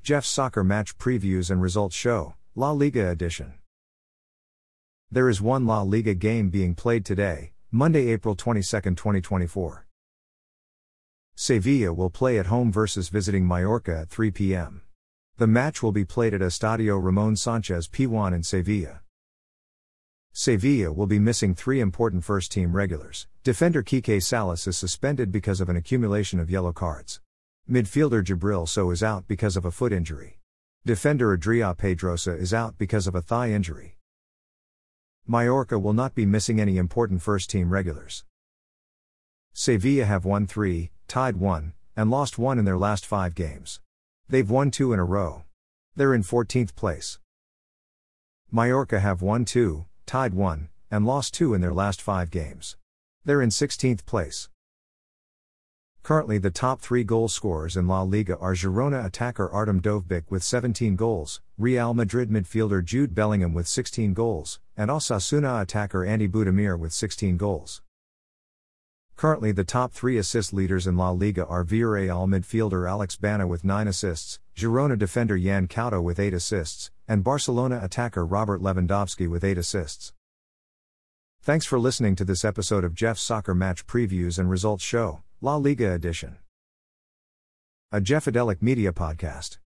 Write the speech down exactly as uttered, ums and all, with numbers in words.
Jeff's Soccer Match Previews and Results Show, La Liga Edition. There is one La Liga game being played today, Monday, April twenty-second, twenty twenty-four. Sevilla will play at home versus visiting Mallorca at three p m The match will be played at Estadio Ramón Sánchez Pizjuán in Sevilla. Sevilla will be missing three important first-team regulars. Defender Quique Salas is suspended because of an accumulation of yellow cards. Midfielder Djibril Sow is out because of a foot injury. Defender Adrià Pedrosa is out because of a thigh injury. Mallorca will not be missing any important first-team regulars. Sevilla have won three, tied one, and lost one in their last five games. They've won two in a row. They're in fourteenth place. Mallorca have won two, tied one, and lost two in their last five games. They're in sixteenth place. Currently the top three goal scorers in La Liga are Girona attacker Artem Dovbyk with seventeen goals, Real Madrid midfielder Jude Bellingham with sixteen goals, and Osasuna attacker Andy Budimir with sixteen goals. Currently the top three assist leaders in La Liga are Villarreal midfielder Alex Baena with nine assists, Girona defender Yan Couto with eight assists, and Barcelona attacker Robert Lewandowski with eight assists. Thanks for listening to this episode of Jeff's Soccer Match Previews and Results Show, La Liga Edition. A Jeffadelic Media Podcast.